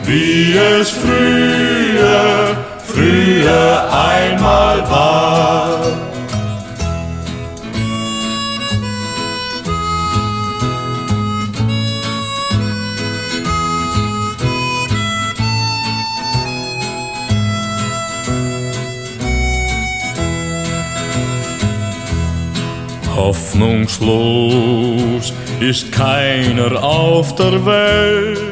wie es früher einmal war. Hoffnungslos ist keiner auf der Welt.